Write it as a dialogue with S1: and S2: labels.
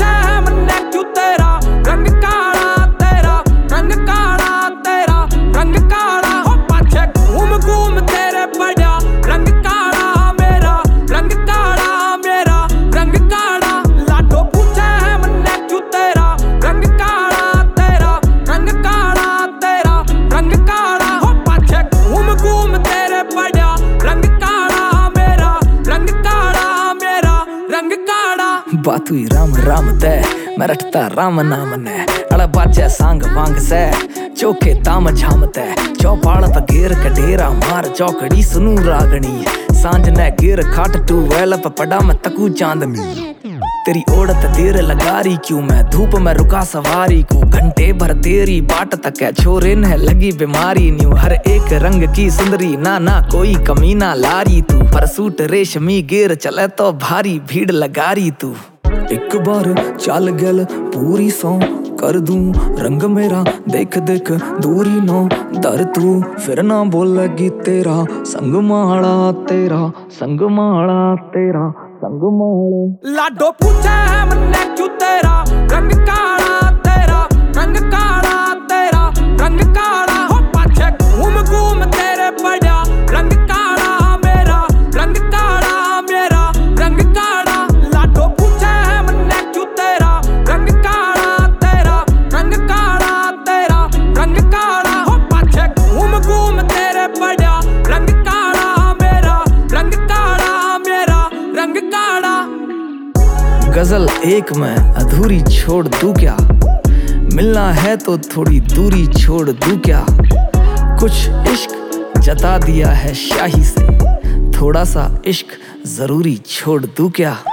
S1: पूछे मन्ने क्यों तेरा रंग काला, तेरा रंग काला, तेरा रंग काला। हो पाछे घूम घूम तेरे पड़ा रंग काला मेरा, रंग काला मेरा, रंग काला। लाडो पूछे मन्ने क्यों तेरा रंग काला, तेरा रंग काला, तेरा रंग काला। हो पाछे घूम घूम तेरे पड़ा रंग काला मेरा, रंग काला मेरा, रंग काला।
S2: बात हुई राम राम तय, मैं रटता राम नाम ने। अड़ बाजे सांग वांग से चौके ताम झाम तय। चौपाल पर गेर कडेरा मार चौकड़ी सुनू रागणी। सांझ ने गिर खाट टू वेल पर पड़ा मैं तकू चांदनी। तेरी ओढ़त देर लगारी क्यों, मैं धूप में रुका सवारी को। घंटे भर तेरी बाट तक है छोरे ने लगी बीमारी न्यू। हर एक रंग की सुंदरी ना ना कोई कमी ना लारी तू। पर सूट रेशमी गेर चले तो भारी भीड़ लगारी तू। एक बार चल गल पूरी सौ कर दूं रंग मेरा देख देख दूरी नो दर तू। फिर ना बोलेगी तेरा संग माड़ा, तेरा संग माड़ा, तेरा संग माड़ा।
S1: लाडो पूछे मन्ने क्यों तेरा रंग काला, तेरा रंग काला, तेरा रंग काला। हो पाछे घूम घूम तेरे पड़ा रंग काला मेरा, रंग काला मेरा, रंग काला। लाडो पूछे मन्ने क्यों तेरा रंग काला, तेरा रंग काला, तेरा रंग काला। हो पाछे घूम घूम तेरे पड़ा रंग काला मेरा, रंग काला मेरा, रंग काला।
S2: गजल एक में अधूरी छोड़ दूं क्या, मिलना है तो थोड़ी दूरी छोड़ दूं क्या। कुछ इश्क जता दिया है शाही से, थोड़ा सा इश्क जरूरी छोड़ दूं क्या।